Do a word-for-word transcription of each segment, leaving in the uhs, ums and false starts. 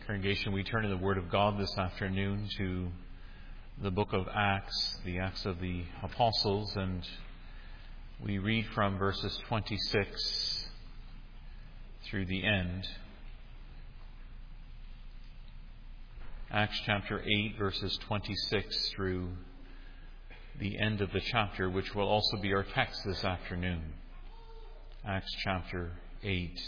Congregation, we turn to the Word of God this afternoon to the book of Acts, the Acts of the Apostles, and we read from verses twenty-six through the end. Acts chapter eight, verses twenty-six through the end of the chapter, which will also be our text this afternoon. Acts chapter eight.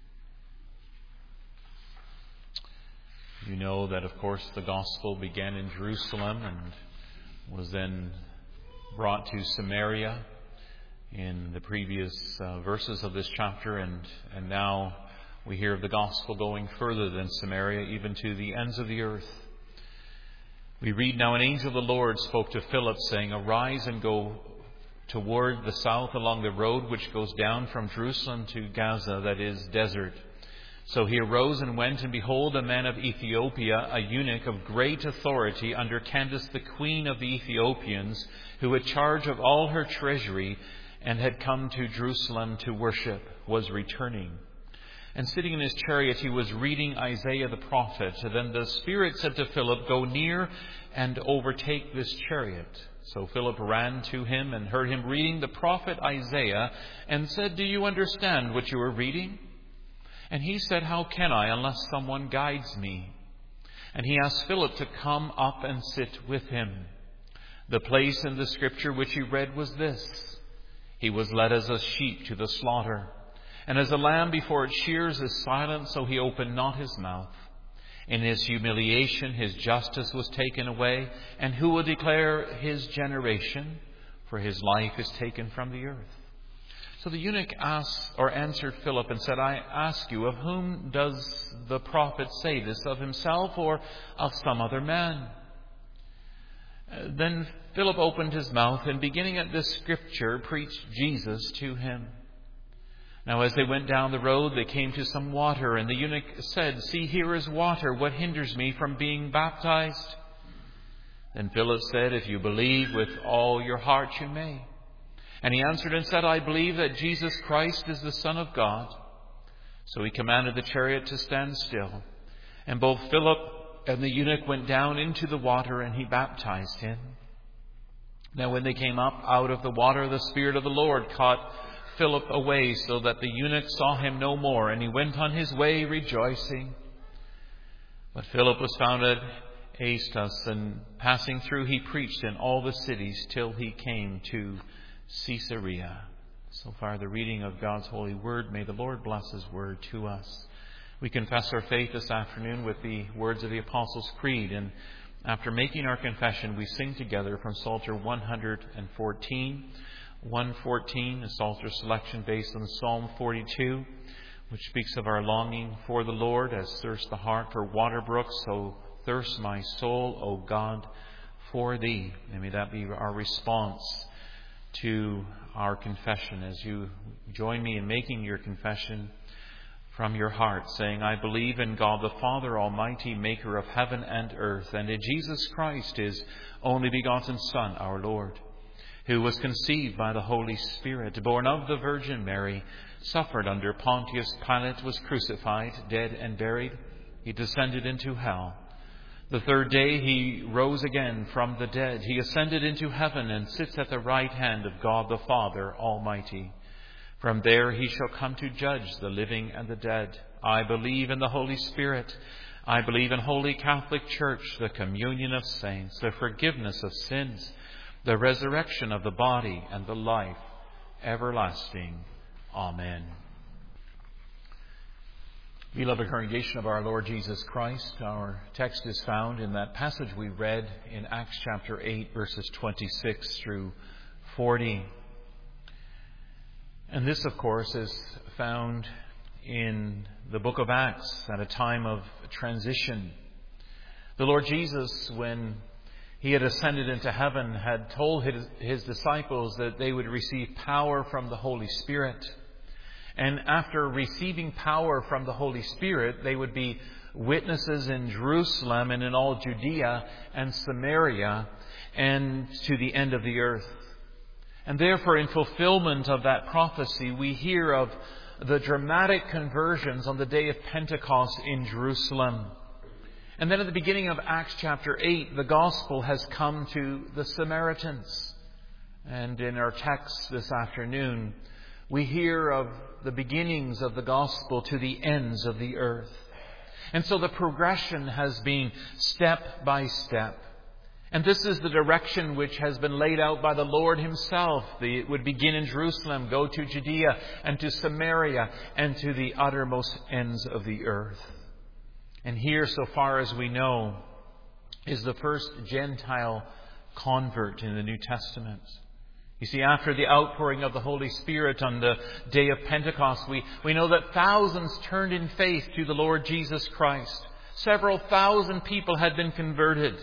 You know that, of course, the gospel began in Jerusalem and was then brought to Samaria in the previous uh, verses of this chapter, and, and now we hear of the gospel going further than Samaria, even to the ends of the earth. We read, "Now an angel of the Lord spoke to Philip, saying, 'Arise and go toward the south along the road which goes down from Jerusalem to Gaza, that is, desert.' So he arose and went, and behold, a man of Ethiopia, a eunuch of great authority under Candace, the queen of the Ethiopians, who had charge of all her treasury and had come to Jerusalem to worship, was returning. And sitting in his chariot, he was reading Isaiah the prophet. Then the Spirit said to Philip, 'Go near and overtake this chariot.' So Philip ran to him and heard him reading the prophet Isaiah and said, 'Do you understand what you are reading?' And he said, 'How can I unless someone guides me?' And he asked Philip to come up and sit with him. The place in the scripture which he read was this: 'He was led as a sheep to the slaughter, and as a lamb before its shears is silent, so he opened not his mouth. In his humiliation his justice was taken away, and who will declare his generation? For his life is taken from the earth.' So the eunuch asked, or answered Philip and said, 'I ask you, of whom does the prophet say this, of himself or of some other man?' Then Philip opened his mouth and, beginning at this scripture, preached Jesus to him. Now as they went down the road, they came to some water, and the eunuch said, 'See, here is water. What hinders me from being baptized?' Then Philip said, 'If you believe with all your heart, you may.' And he answered and said, 'I believe that Jesus Christ is the Son of God.' So he commanded the chariot to stand still. And both Philip and the eunuch went down into the water, and he baptized him. Now when they came up out of the water, the Spirit of the Lord caught Philip away, so that the eunuch saw him no more, and he went on his way rejoicing. But Philip was found at Azotus, and passing through he preached in all the cities till he came to Caesarea." So far the reading of God's holy word. May the Lord bless his word to us. We confess our faith this afternoon with the words of the Apostles' Creed, and after making our confession, we sing together from Psalter one fourteen. one fourteen, a Psalter selection based on Psalm forty-two, which speaks of our longing for the Lord, as thirsts the heart for water brooks, so thirsts my soul, O God, for thee. And may that be our response to our confession as you join me in making your confession from your heart, saying, "I believe in God the Father Almighty, maker of heaven and earth, and in Jesus Christ, his only begotten Son, our Lord, who was conceived by the Holy Spirit, born of the Virgin Mary, suffered under Pontius Pilate, was crucified, dead and buried. He descended into hell. The third day he rose again from the dead. He ascended into heaven and sits at the right hand of God the Father Almighty. From there he shall come to judge the living and the dead. I believe in the Holy Spirit. I believe in Holy Catholic Church, the communion of saints, the forgiveness of sins, the resurrection of the body, and the life everlasting. Amen." Beloved congregation of our Lord Jesus Christ, our text is found in that passage we read in Acts chapter eight, verses twenty-six through forty. And this, of course, is found in the book of Acts at a time of transition. The Lord Jesus, when he had ascended into heaven, had told his, his disciples that they would receive power from the Holy Spirit. And after receiving power from the Holy Spirit, they would be witnesses in Jerusalem and in all Judea and Samaria and to the end of the earth. And therefore, in fulfillment of that prophecy, we hear of the dramatic conversions on the day of Pentecost in Jerusalem. And then at the beginning of Acts chapter eight, the gospel has come to the Samaritans. And in our text this afternoon, we hear of the beginnings of the gospel to the ends of the earth. And so the progression has been step by step. And this is the direction which has been laid out by the Lord Himself. The, it would begin in Jerusalem, go to Judea and to Samaria and to the uttermost ends of the earth. And here, so far as we know, is the first Gentile convert in the New Testament. You see, after the outpouring of the Holy Spirit on the day of Pentecost, we, we know that thousands turned in faith to the Lord Jesus Christ. Several thousand people had been converted.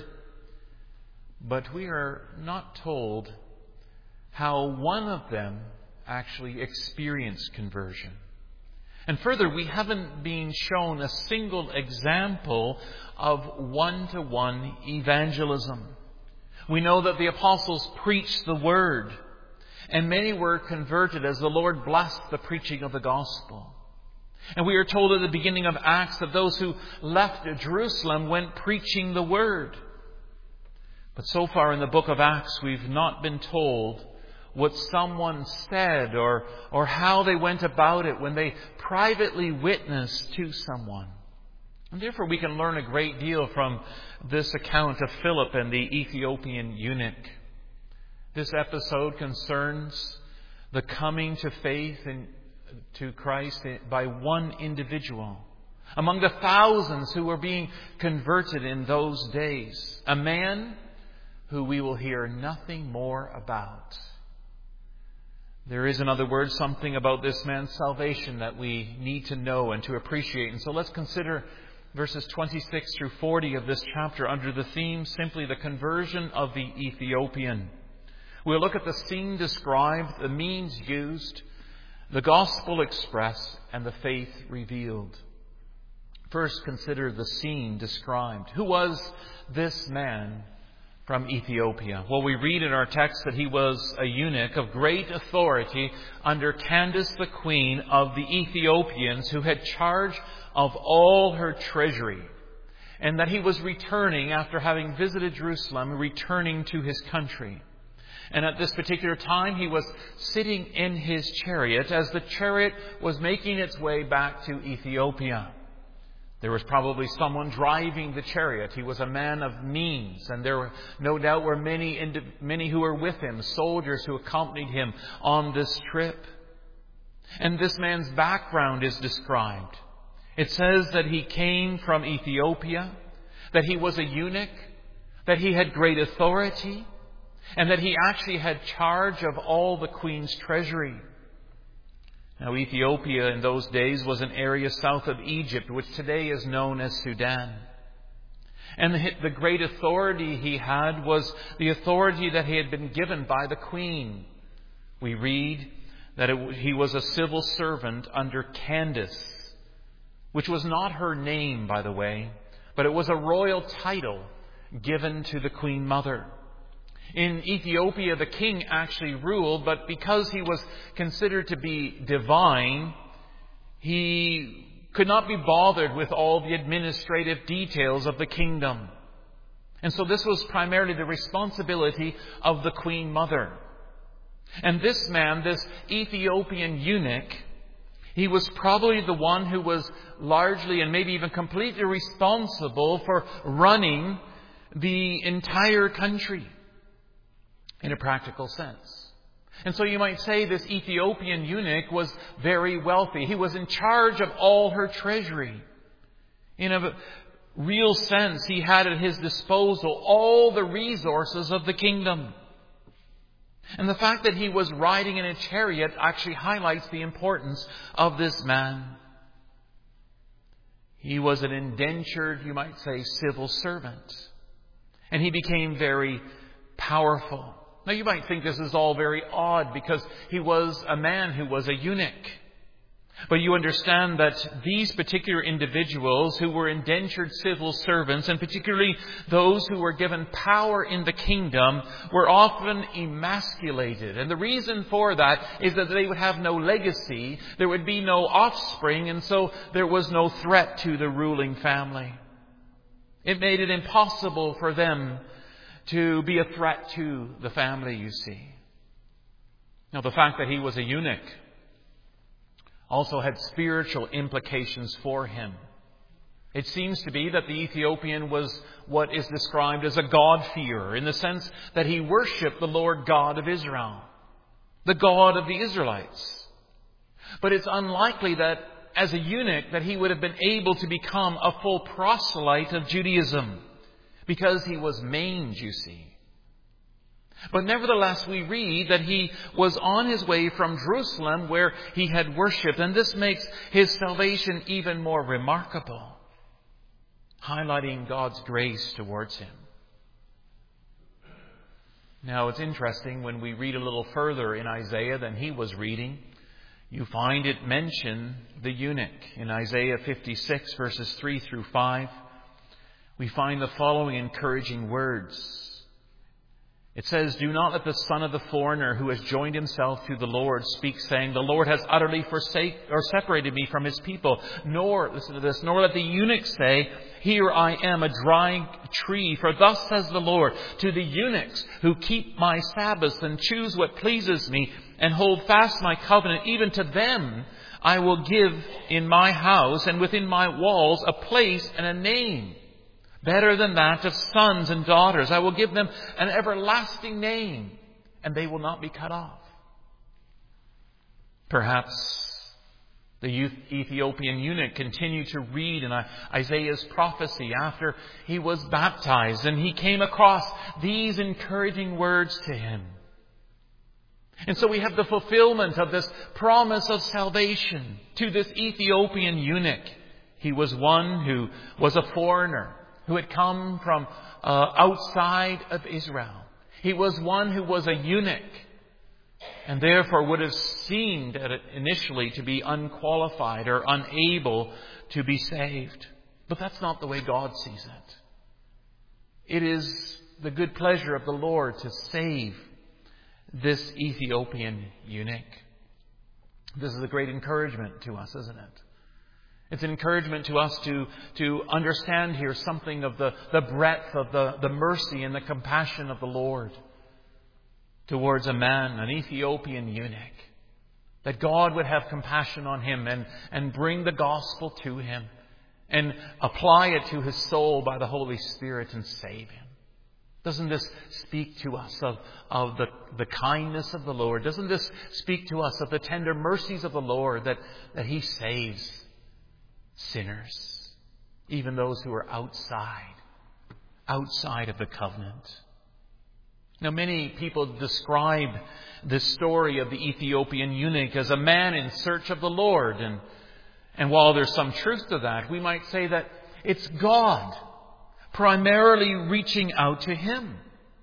But we are not told how one of them actually experienced conversion. And further, we haven't been shown a single example of one-to-one evangelism. We know that the apostles preached the word, and many were converted as the Lord blessed the preaching of the gospel. And we are told at the beginning of Acts that those who left Jerusalem went preaching the word. But so far in the book of Acts, we've not been told what someone said or, or how they went about it when they privately witnessed to someone. And therefore we can learn a great deal from this account of Philip and the Ethiopian eunuch. This episode concerns the coming to faith in, to Christ by one individual among the thousands who were being converted in those days. A man who we will hear nothing more about. There is, in other words, something about this man's salvation that we need to know and to appreciate. And so let's consider verses twenty-six through forty of this chapter under the theme simply the conversion of the Ethiopian. We'll look at the scene described, the means used, the gospel expressed, and the faith revealed. First, consider the scene described. Who was this man from Ethiopia? Well, we read in our text that he was a eunuch of great authority under Candace, the queen of the Ethiopians, who had charge of all her treasury, and that he was returning after having visited Jerusalem, returning to his country. And at this particular time, he was sitting in his chariot as the chariot was making its way back to Ethiopia. There was probably someone driving the chariot. He was a man of means, and there were, no doubt were many, many who were with him, soldiers who accompanied him on this trip. And this man's background is described. It says that he came from Ethiopia, that he was a eunuch, that he had great authority, and that he actually had charge of all the queen's treasury. Now, Ethiopia in those days was an area south of Egypt, which today is known as Sudan. And the, the great authority he had was the authority that he had been given by the queen. We read that it, he was a civil servant under Candace, which was not her name, by the way, but it was a royal title given to the Queen Mother. In Ethiopia, the king actually ruled, but because he was considered to be divine, he could not be bothered with all the administrative details of the kingdom. And so this was primarily the responsibility of the Queen Mother. And this man, this Ethiopian eunuch, he was probably the one who was largely and maybe even completely responsible for running the entire country in a practical sense. And so you might say this Ethiopian eunuch was very wealthy. He was in charge of all her treasury. In a real sense, he had at his disposal all the resources of the kingdom. And the fact that he was riding in a chariot actually highlights the importance of this man. He was an indentured, you might say, civil servant. And he became very powerful. Now you might think this is all very odd because he was a man who was a eunuch. But you understand that these particular individuals who were indentured civil servants, and particularly those who were given power in the kingdom, were often emasculated. And the reason for that is that they would have no legacy, there would be no offspring, and so there was no threat to the ruling family. It made it impossible for them to be a threat to the family, you see. Now, the fact that he was a eunuch also had spiritual implications for him. It seems to be that the Ethiopian was what is described as a God-fearer, in the sense that he worshipped the Lord God of Israel, the God of the Israelites. But it's unlikely that as a eunuch that he would have been able to become a full proselyte of Judaism, because he was maimed, you see. But nevertheless, we read that he was on his way from Jerusalem where he had worshipped, and this makes his salvation even more remarkable, highlighting God's grace towards him. Now, it's interesting, when we read a little further in Isaiah than he was reading, you find it mention the eunuch. In Isaiah fifty-six, verses three through five, we find the following encouraging words. It says, "Do not let the son of the foreigner who has joined himself to the Lord speak, saying, 'The Lord has utterly forsaken or separated me from his people.' Nor," listen to this, "nor let the eunuch say, 'Here I am, a dry tree.' For thus says the Lord, to the eunuchs who keep my Sabbaths and choose what pleases me and hold fast my covenant, even to them I will give in my house and within my walls a place and a name better than that of sons and daughters. I will give them an everlasting name, and they will not be cut off." Perhaps the Ethiopian eunuch continued to read in Isaiah's prophecy after he was baptized, and he came across these encouraging words to him. And so we have the fulfillment of this promise of salvation to this Ethiopian eunuch. He was one who was a foreigner, who had come from uh, outside of Israel. He was one who was a eunuch, and therefore would have seemed at it initially to be unqualified or unable to be saved. But that's not the way God sees it. It is the good pleasure of the Lord to save this Ethiopian eunuch. This is a great encouragement to us, isn't it? It's an encouragement to us to, to understand here something of the, the breadth of the, the mercy and the compassion of the Lord towards a man, an Ethiopian eunuch. That God would have compassion on him and, and bring the gospel to him and apply it to his soul by the Holy Spirit and save him. Doesn't this speak to us of, of the, the kindness of the Lord? Doesn't this speak to us of the tender mercies of the Lord, that, that he saves sinners, even those who are outside, outside of the covenant? Now, many people describe this story of the Ethiopian eunuch as a man in search of the Lord. And, and while there's some truth to that, we might say that it's God primarily reaching out to him.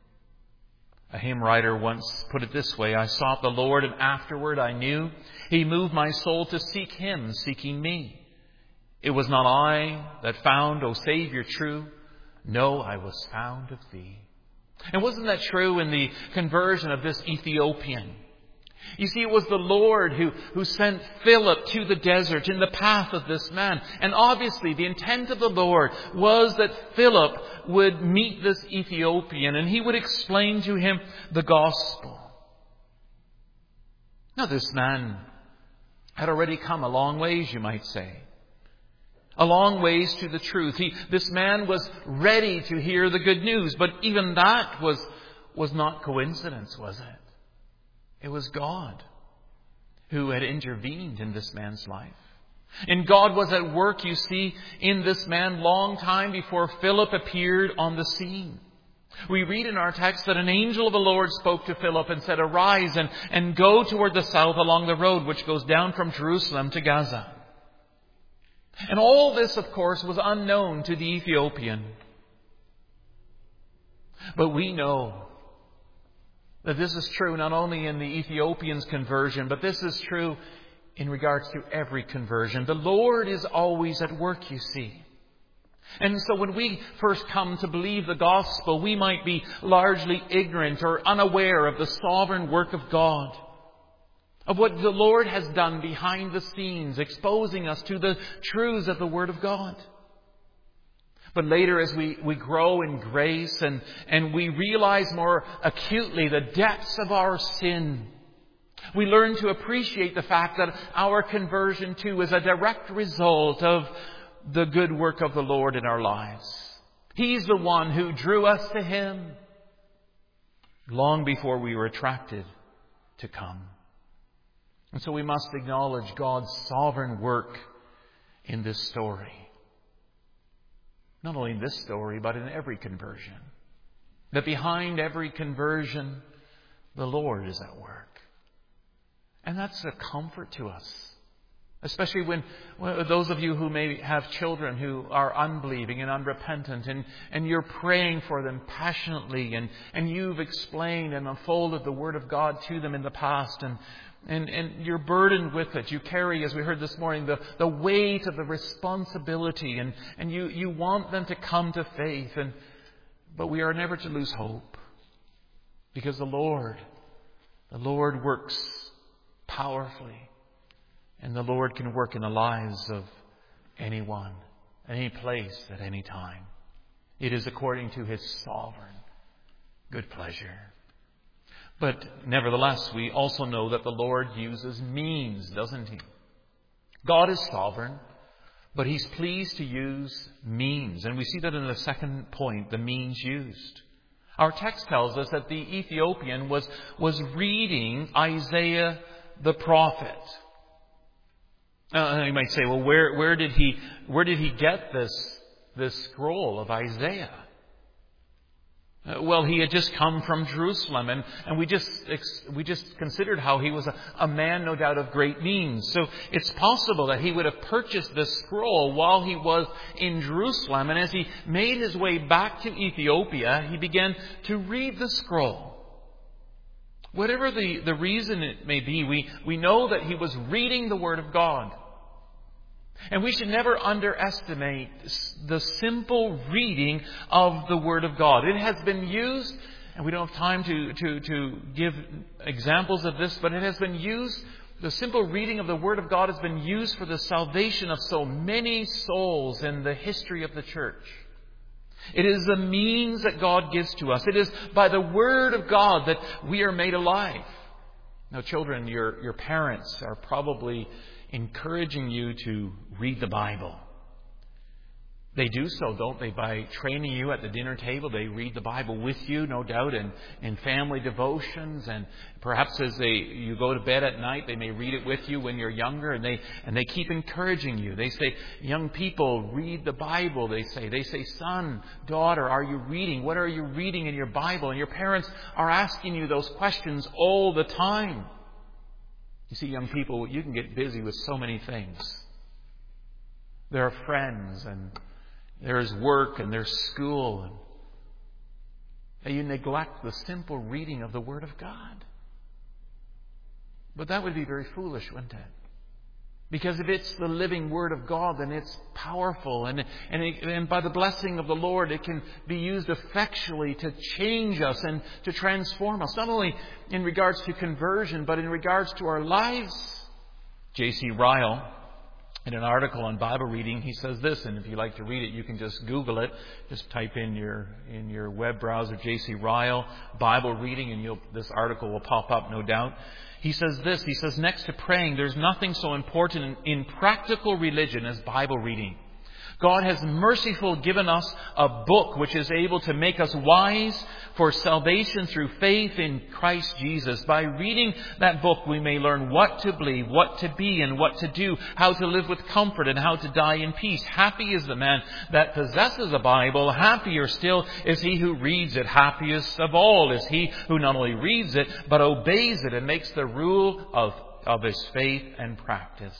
A hymn writer once put it this way: "I sought the Lord, and afterward I knew he moved my soul to seek him, seeking me. It was not I that found, O Savior true. No, I was found of thee." And wasn't that true in the conversion of this Ethiopian? You see, it was the Lord who, who sent Philip to the desert in the path of this man. And obviously the intent of the Lord was that Philip would meet this Ethiopian and he would explain to him the gospel. Now, this man had already come a long ways, you might say. A long ways to the truth. He, this man was ready to hear the good news. But even that was, was not coincidence, was it? It was God who had intervened in this man's life. And God was at work, you see, in this man long time before Philip appeared on the scene. We read in our text that an angel of the Lord spoke to Philip and said, "Arise and, and go toward the south along the road which goes down from Jerusalem to Gaza." And all this, of course, was unknown to the Ethiopian. But we know that this is true not only in the Ethiopian's conversion, but this is true in regards to every conversion. The Lord is always at work, you see. And so when we first come to believe the gospel, we might be largely ignorant or unaware of the sovereign work of God, of what the Lord has done behind the scenes, exposing us to the truths of the Word of God. But later as we, we grow in grace and, and we realize more acutely the depths of our sin, we learn to appreciate the fact that our conversion too is a direct result of the good work of the Lord in our lives. He's the one who drew us to Him long before we were attracted to come. And so we must acknowledge God's sovereign work in this story. Not only in this story, but in every conversion. That behind every conversion, the Lord is at work. And that's a comfort to us. Especially when, when those of you who may have children who are unbelieving and unrepentant, and, and you're praying for them passionately, and, and you've explained and unfolded the Word of God to them in the past, and And, and you're burdened with it. You carry, as we heard this morning, the, the weight of the responsibility. And, and you, you want them to come to faith. And, but we are never to lose hope. Because the Lord, the Lord works powerfully. And the Lord can work in the lives of anyone, any place, at any time. It is according to His sovereign good pleasure. But nevertheless, we also know that the Lord uses means, doesn't He? God is sovereign, but He's pleased to use means. And we see that in the second point, the means used. Our text tells us that the Ethiopian was, was reading Isaiah the prophet. Uh, you might say, well, where, where did he, where did he get this, this scroll of Isaiah? Uh, well, he had just come from Jerusalem, and, and we just we just considered how he was a, a man, no doubt, of great means. So it's possible that he would have purchased this scroll while he was in Jerusalem, and as he made his way back to Ethiopia, he began to read the scroll. Whatever the, the reason it may be, we, we know that he was reading the Word of God. And we should never underestimate the simple reading of the Word of God. It has been used, and we don't have time to, to, to give examples of this, but it has been used, the simple reading of the Word of God has been used for the salvation of so many souls in the history of the church. It is the means that God gives to us. It is by the Word of God that we are made alive. Now, children, your, your parents are probably encouraging you to read the Bible. They do so, don't they? By training you at the dinner table. They read the Bible with you, no doubt, in, in family devotions. And perhaps as they you go to bed at night, they may read it with you when you're younger. And they and they keep encouraging you. They say, young people, read the Bible, they say. They say, son, daughter, are you reading? What are you reading in your Bible? And your parents are asking you those questions all the time. You see, young people, you can get busy with so many things. There are friends, and there's work, and there's school. And you neglect the simple reading of the Word of God. But that would be very foolish, wouldn't it? Because if it's the living Word of God, then it's powerful. And, and, it, and by the blessing of the Lord, it can be used effectually to change us and to transform us. Not only in regards to conversion, but in regards to our lives. J C Ryle, in an article on Bible reading, he says this, and if you like to read it, you can just Google it. Just type in your in your web browser, J C Ryle, Bible reading, and you'll, this article will pop up, no doubt. He says this, he says, next to praying, there's nothing so important in, in practical religion as Bible reading. God has mercifully given us a book which is able to make us wise for salvation through faith in Christ Jesus. By reading that book, we may learn what to believe, what to be, and what to do, how to live with comfort, and how to die in peace. Happy is the man that possesses a Bible. Happier still is he who reads it. Happiest of all is he who not only reads it, but obeys it and makes the rule of, of his faith and practice.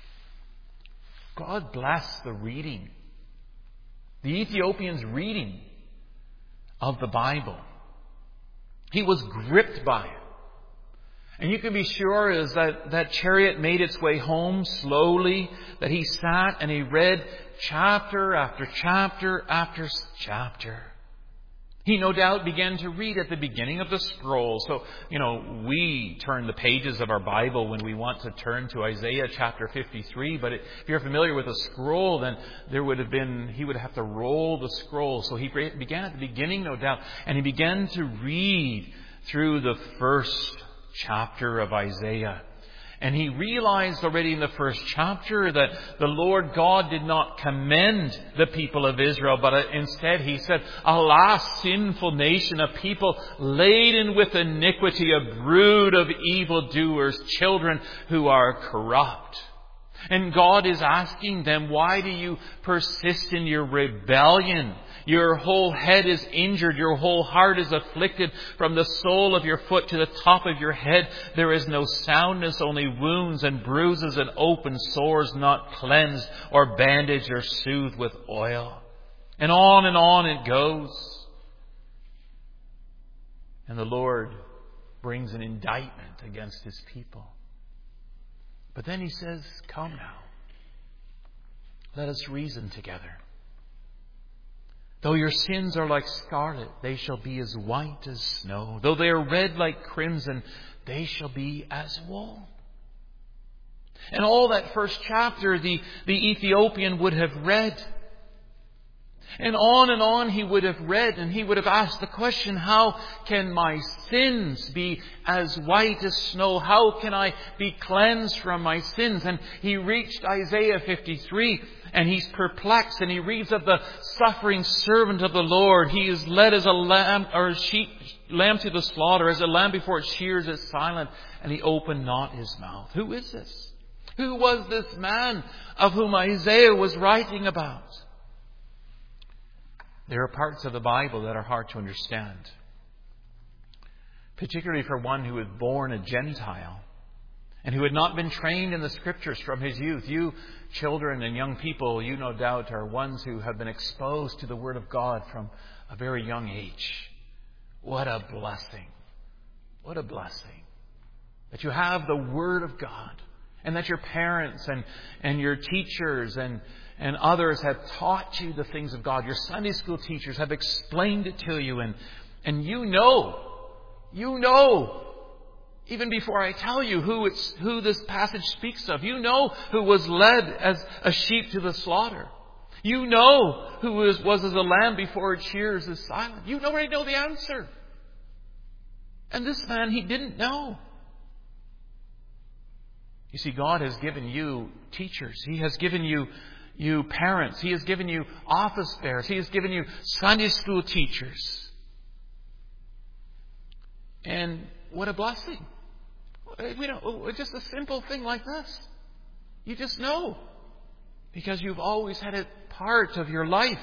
God bless the reading, the Ethiopian's reading of the Bible. He was gripped by it. And you can be sure as that, that chariot made its way home slowly, that he sat and he read chapter after chapter after chapter. He no doubt began to read at the beginning of the scroll. So, you know, we turn the pages of our Bible when we want to turn to Isaiah chapter fifty-three. But if you're familiar with a scroll, then there would have been, he would have to roll the scroll. So he began at the beginning, no doubt, and he began to read through the first chapter of Isaiah. And he realized already in the first chapter that the Lord God did not commend the people of Israel, but instead he said, "Alas, sinful nation, a people laden with iniquity, a brood of evildoers, children who are corrupt." And God is asking them, why do you persist in your rebellion? Your whole head is injured. Your whole heart is afflicted. From the sole of your foot to the top of your head, there is no soundness, only wounds and bruises and open sores, not cleansed or bandaged or soothed with oil. And on and on it goes. And the Lord brings an indictment against His people. But then He says, "Come now, let us reason together. Though your sins are like scarlet, they shall be as white as snow. Though they are red like crimson, they shall be as wool." And all that first chapter, the, the Ethiopian would have read. And on and on he would have read, and he would have asked the question, how can my sins be as white as snow? How can I be cleansed from my sins? And he reached Isaiah fifty-three, and he's perplexed, and he reads of the suffering servant of the Lord. He is led as a lamb or a sheep, lamb to the slaughter, as a lamb before its shears is silent, and he opened not his mouth. Who is this? Who was this man of whom Isaiah was writing about? There are parts of the Bible that are hard to understand, particularly for one who was born a Gentile and who had not been trained in the Scriptures from his youth. You children and young people, you no doubt are ones who have been exposed to the Word of God from a very young age. What a blessing. What a blessing that you have the Word of God, and that your parents and, and your teachers and And others have taught you the things of God. Your Sunday school teachers have explained it to you. And, and you know, you know, even before I tell you who it's, who this passage speaks of, you know who was led as a sheep to the slaughter. You know who was, was as a lamb before its shears is silent. You already know the answer. And this man, he didn't know. You see, God has given you teachers. He has given you You parents. He has given you office bearers. He has given you Sunday school teachers. And what a blessing. We don't, just a simple thing like this. You just know. Because you've always had it part of your life.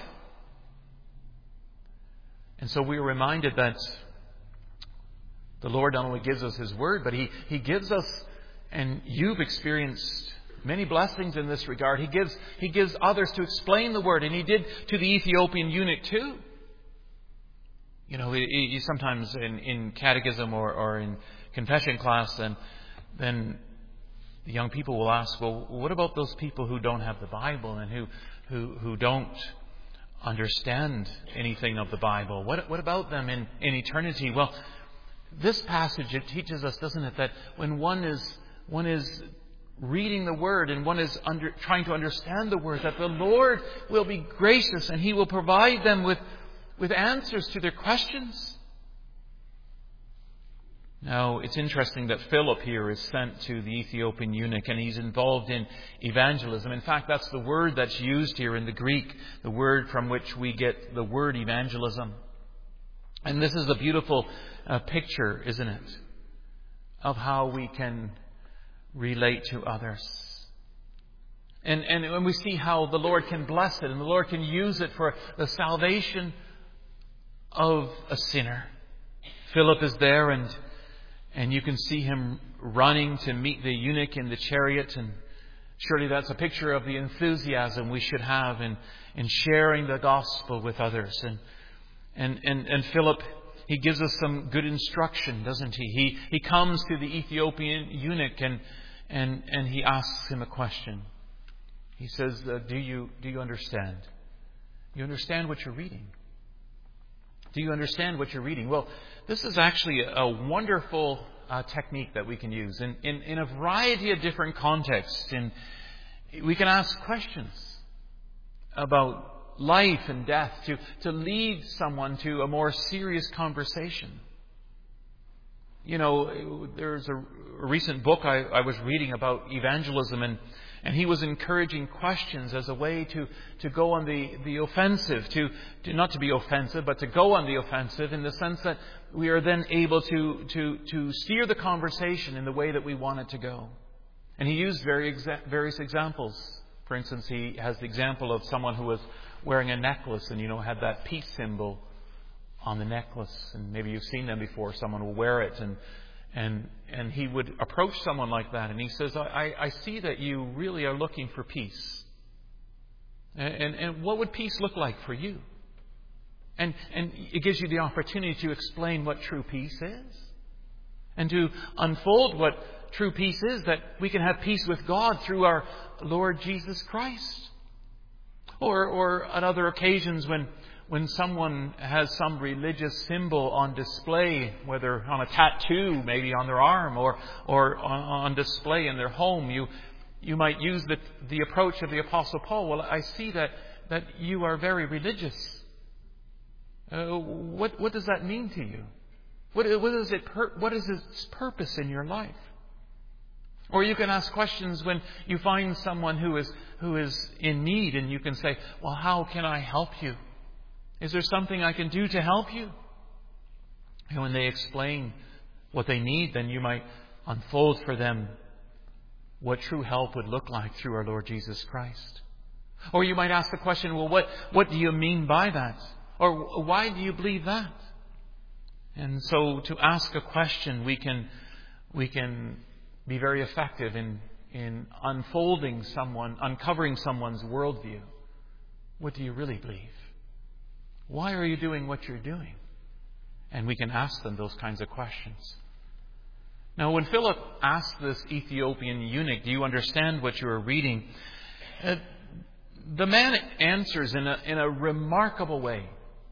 And so we're reminded that the Lord not only gives us His Word, but He, He gives us, and you've experienced many blessings in this regard. He gives, he gives others to explain the Word. And He did to the Ethiopian eunuch too. You know, you sometimes in, in catechism or, or in confession class, and then the young people will ask, well, what about those people who don't have the Bible and who, who, who don't understand anything of the Bible? What, what about them in, in eternity? Well, this passage, it teaches us, doesn't it, that when one is, one is reading the Word and one is under, trying to understand the Word, that the Lord will be gracious and He will provide them with, with answers to their questions. Now, it's interesting that Philip here is sent to the Ethiopian eunuch, and he's involved in evangelism. In fact, that's the word that's used here in the Greek, the word from which we get the word evangelism. And this is a beautiful uh, picture, isn't it, of how we can relate to others. And, and when we see how the Lord can bless it and the Lord can use it for the salvation of a sinner. Philip is there, and and you can see him running to meet the eunuch in the chariot, and surely that's a picture of the enthusiasm we should have in, in sharing the gospel with others. And and, and, and Philip, he gives us some good instruction, doesn't he? He he comes to the Ethiopian eunuch and and, and he asks him a question. He says, uh, do you do you understand? You understand what you're reading? Do you understand what you're reading? Well, this is actually a wonderful uh, technique that we can use in, in, in a variety of different contexts. In, we can ask questions about life and death to, to lead someone to a more serious conversation. You know, there's a, a recent book I, I was reading about evangelism, and, and he was encouraging questions as a way to, to go on the, the offensive, to, to not to be offensive, but to go on the offensive in the sense that we are then able to, to, to steer the conversation in the way that we want it to go. And he used very exa- various examples. For instance, he has the example of someone who was wearing a necklace and, you know, had that peace symbol on the necklace, and maybe you've seen them before. Someone will wear it, and and and he would approach someone like that, and he says, I, I see that you really are looking for peace. And, and and what would peace look like for you? And and it gives you the opportunity to explain what true peace is, and to unfold what true peace is, that we can have peace with God through our Lord Jesus Christ. Or or at other occasions when When someone has some religious symbol on display, whether on a tattoo, maybe on their arm, or or on display in their home, you you might use the the approach of the Apostle Paul. Well, I see that that you are very religious. Uh, what what does that mean to you? What what is it? Per, what is its purpose in your life? Or you can ask questions when you find someone who is who is in need, and you can say, "Well, how can I help you? Is there something I can do to help you?" And when they explain what they need, then you might unfold for them what true help would look like through our Lord Jesus Christ. Or you might ask the question, well, what, what do you mean by that? Or why do you believe that? And so to ask a question, we can we can be very effective in, in unfolding someone, uncovering someone's worldview. What do you really believe? Why are you doing what you're doing? And we can ask them those kinds of questions. Now, when Philip asked this Ethiopian eunuch, do you understand what you are reading? Uh, the man answers in a, in a remarkable way.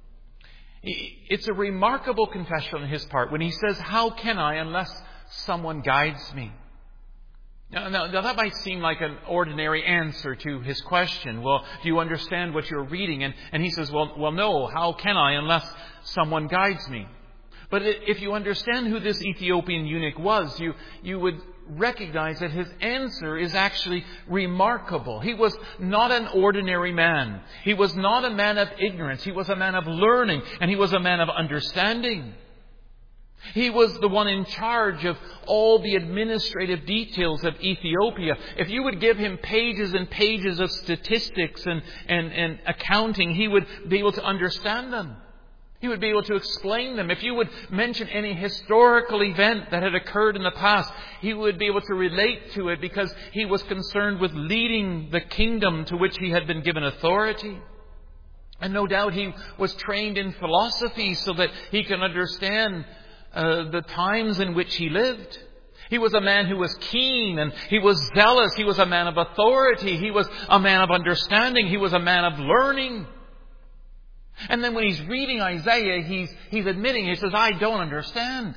It's a remarkable confession on his part when he says, how can I unless someone guides me? Now, now, now that might seem like an ordinary answer to his question. Well, do you understand what you're reading? And, and he says, well, well, no, how can I unless someone guides me? But if you understand who this Ethiopian eunuch was, you, you would recognize that his answer is actually remarkable. He was not an ordinary man. He was not a man of ignorance. He was a man of learning, and he was a man of understanding. He was the one in charge of all the administrative details of Ethiopia. If you would give him pages and pages of statistics and, and, and accounting, he would be able to understand them. He would be able to explain them. If you would mention any historical event that had occurred in the past, he would be able to relate to it because he was concerned with leading the kingdom to which he had been given authority. And no doubt he was trained in philosophy so that he can understand uh, the times in which he lived. He was a man who was keen and he was zealous. He was a man of authority. He was a man of understanding. He was a man of learning. And then when he's reading Isaiah, he's, he's admitting, he says, I don't understand.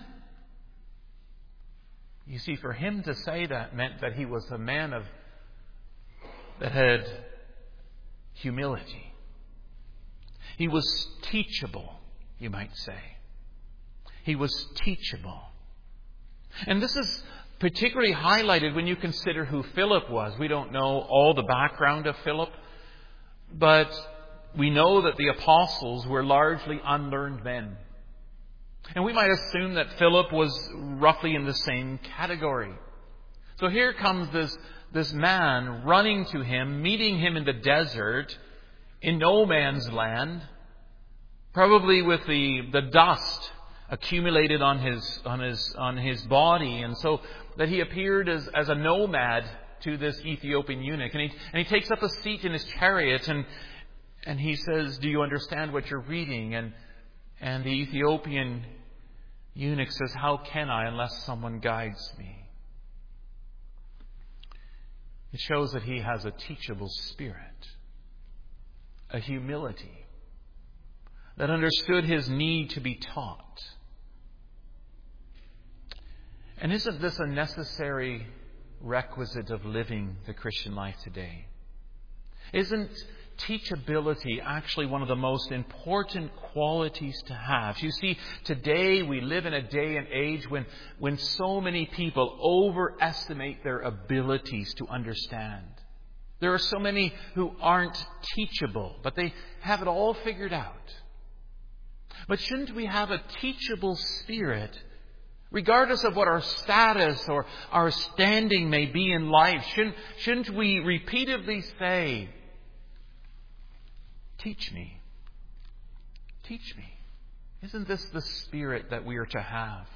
You see, for him to say that meant that he was a man of, that had humility. He was teachable, you might say. He was teachable. And this is particularly highlighted when you consider who Philip was. We don't know all the background of Philip, but we know that the apostles were largely unlearned men. And we might assume that Philip was roughly in the same category. So here comes this, this man running to him, meeting him in the desert, in no man's land, probably with the, the dust accumulated on his, on his, on his body. And so that he appeared as, as a nomad to this Ethiopian eunuch. And he, and he takes up a seat in his chariot and And he says, do you understand what you're reading? And and the Ethiopian eunuch says, how can I unless someone guides me? It shows that he has a teachable spirit, a humility, that understood his need to be taught. And isn't this a necessary requisite of living the Christian life today? Isn't teachability actually one of the most important qualities to have? You see, today we live in a day and age when, when so many people overestimate their abilities to understand. There are so many who aren't teachable, but they have it all figured out. But shouldn't we have a teachable spirit, regardless of what our status or our standing may be in life? Shouldn't, shouldn't we repeatedly say, teach me, teach me? Isn't this the spirit that we are to have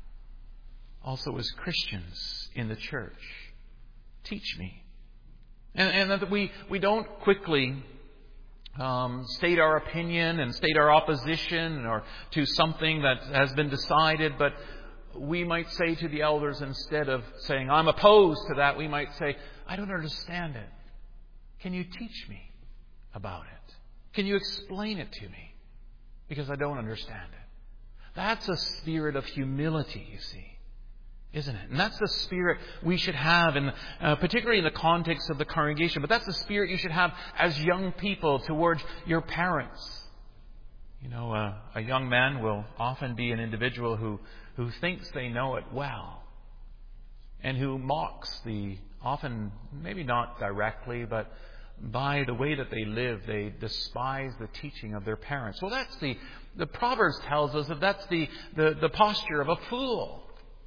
also as Christians in the church? Teach me. And, and that we, we don't quickly um, state our opinion and state our opposition or to something that has been decided, but we might say to the elders, instead of saying, I'm opposed to that, we might say, I don't understand it. Can you teach me about it? Can you explain it to me? Because I don't understand it. That's a spirit of humility, you see, isn't it? And that's the spirit we should have, in, uh, particularly in the context of the congregation. But that's the spirit you should have as young people towards your parents. You know, uh, a young man will often be an individual who, who thinks they know it well and who mocks the, often, maybe not directly, but by the way that they live, they despise the teaching of their parents. Well, that's the, the Proverbs tells us that that's the, the, the posture of a fool.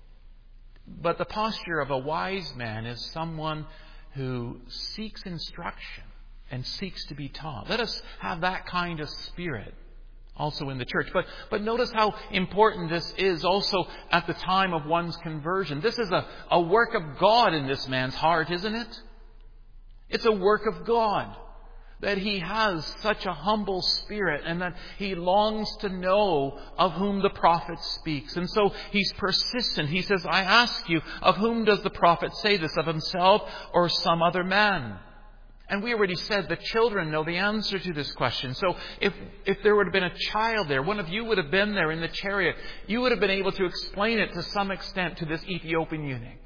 But the posture of a wise man is someone who seeks instruction and seeks to be taught. Let us have that kind of spirit also in the church. But, but notice how important this is also at the time of one's conversion. This is a, a work of God in this man's heart, isn't it? It's a work of God that he has such a humble spirit and that he longs to know of whom the prophet speaks. And so he's persistent. He says, I ask you, of whom does the prophet say this, of himself or some other man? And we already said the children know the answer to this question. So if, if there would have been a child there, one of you would have been there in the chariot, you would have been able to explain it to some extent to this Ethiopian eunuch.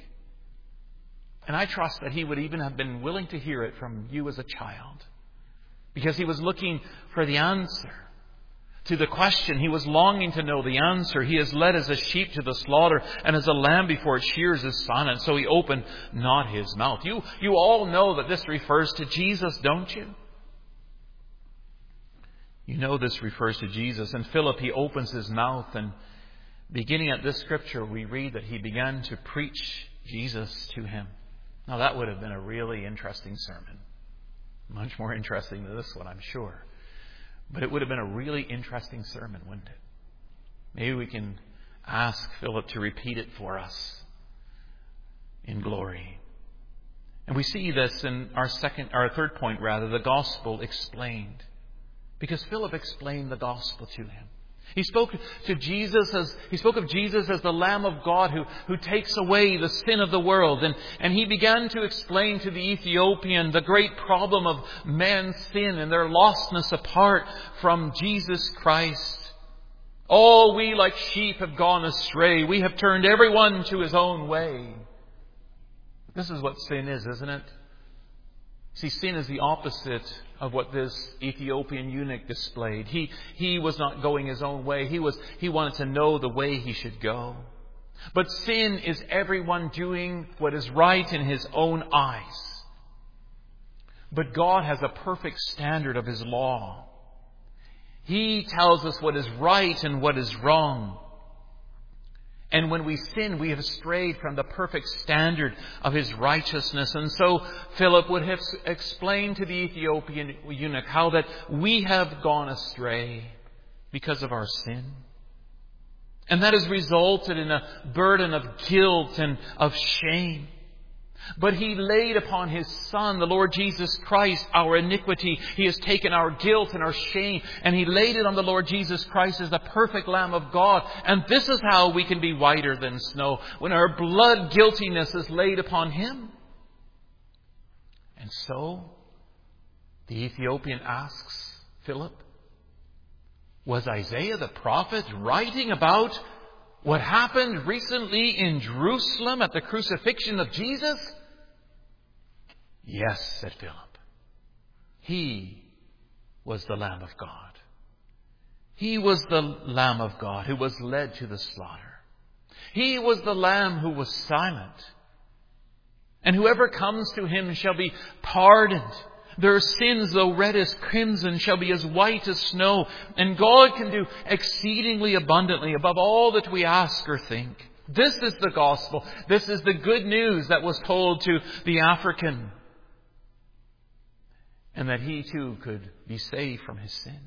And I trust that he would even have been willing to hear it from you as a child, because he was looking for the answer to the question. He was longing to know the answer. He is led as a sheep to the slaughter, and as a lamb before its shears is silent, so he opened not his mouth. You, you all know that this refers to Jesus, don't you? You know this refers to Jesus. And Philip, he opens his mouth, and beginning at this scripture, we read that he began to preach Jesus to him. Now that would have been a really interesting sermon. Much more interesting than this one, I'm sure. But it would have been a really interesting sermon, wouldn't it? Maybe we can ask Philip to repeat it for us in glory. And we see this in our second, our third point rather, the gospel explained. Because Philip explained the gospel to him. He spoke to Jesus as he spoke of Jesus as the Lamb of God who, who takes away the sin of the world. And, and he began to explain to the Ethiopian the great problem of man's sin and their lostness apart from Jesus Christ. All we like sheep have gone astray. We have turned everyone to his own way. This is what sin is, isn't it? See, sin is the opposite of what this Ethiopian eunuch displayed. He, he was not going his own way. He was, he wanted to know the way he should go. But sin is everyone doing what is right in his own eyes. But God has a perfect standard of his law. He tells us what is right and what is wrong. And when we sin, we have strayed from the perfect standard of his righteousness. And so Philip would have explained to the Ethiopian eunuch how that we have gone astray because of our sin. And that has resulted in a burden of guilt and of shame. But he laid upon his Son, the Lord Jesus Christ, our iniquity. He has taken our guilt and our shame, and he laid it on the Lord Jesus Christ as the perfect Lamb of God. And this is how we can be whiter than snow, when our blood guiltiness is laid upon him. And so the Ethiopian asks Philip, Was Isaiah the prophet writing about what happened recently in Jerusalem at the crucifixion of Jesus? Yes, said Philip. He was the Lamb of God. He was the Lamb of God who was led to the slaughter. He was the Lamb who was silent. And whoever comes to him shall be pardoned. Their sins, though red as crimson, shall be as white as snow. And God can do exceedingly abundantly above all that we ask or think. This is the gospel. This is the good news that was told to the African. And that he too could be saved from his sin.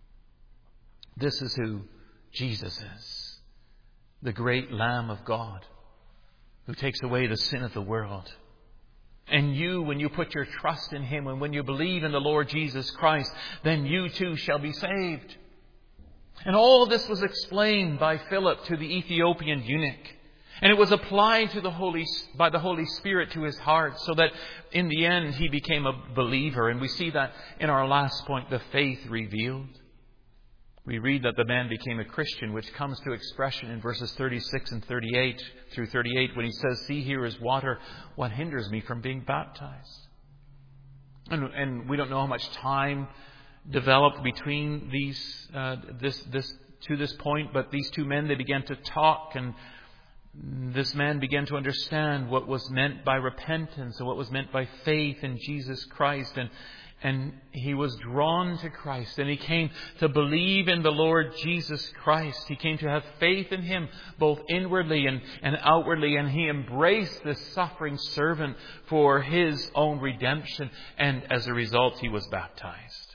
This is who Jesus is. The great Lamb of God who takes away the sin of the world. And you, when you put your trust in him and when you believe in the Lord Jesus Christ, then you too shall be saved. And all of this was explained by Philip to the Ethiopian eunuch. And it was applied to the Holy, by the Holy Spirit to his heart so that in the end he became a believer. And we see that in our last point, the faith revealed. We read that the man became a Christian, which comes to expression in verses thirty-six and thirty-eight through thirty-eight when he says, see, here is water. What hinders me from being baptized? And, and we don't know how much time developed between these, uh, this, this, to this point, but these two men, they began to talk, and this man began to understand what was meant by repentance and what was meant by faith in Jesus Christ. And And he was drawn to Christ, and he came to believe in the Lord Jesus Christ. He came to have faith in him both inwardly and, and outwardly, and he embraced this suffering servant for his own redemption, and as a result he was baptized.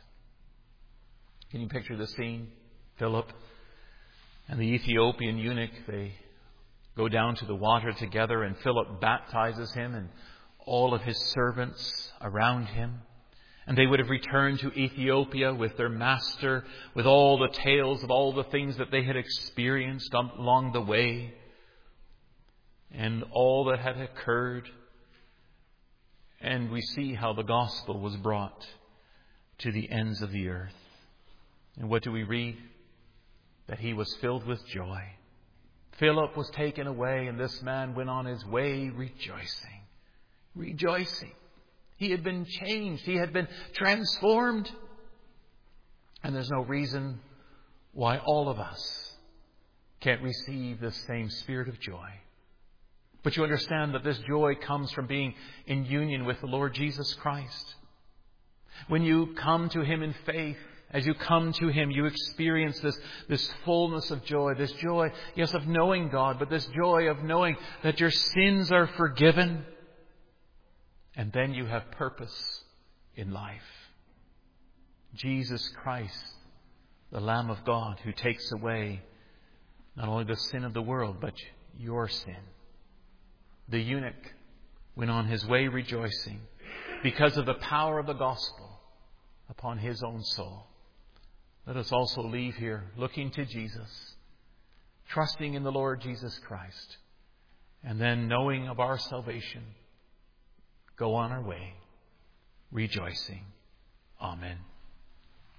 Can you picture the scene? Philip and the Ethiopian eunuch, they go down to the water together, and Philip baptizes him and all of his servants around him. And they would have returned to Ethiopia with their master, with all the tales of all the things that they had experienced along the way, and all that had occurred. And we see how the gospel was brought to the ends of the earth. And what do we read? That he was filled with joy. Philip was taken away, and this man went on his way rejoicing. Rejoicing. He had been changed. He had been transformed. And there's no reason why all of us can't receive this same spirit of joy. But you understand that this joy comes from being in union with the Lord Jesus Christ. When you come to him in faith, as you come to him, you experience this, this fullness of joy. This joy, yes, of knowing God, but this joy of knowing that your sins are forgiven. And then you have purpose in life. Jesus Christ, the Lamb of God, who takes away not only the sin of the world, but your sin. The eunuch went on his way rejoicing because of the power of the gospel upon his own soul. Let us also leave here looking to Jesus, trusting in the Lord Jesus Christ, and then knowing of our salvation, go on our way, rejoicing. Amen.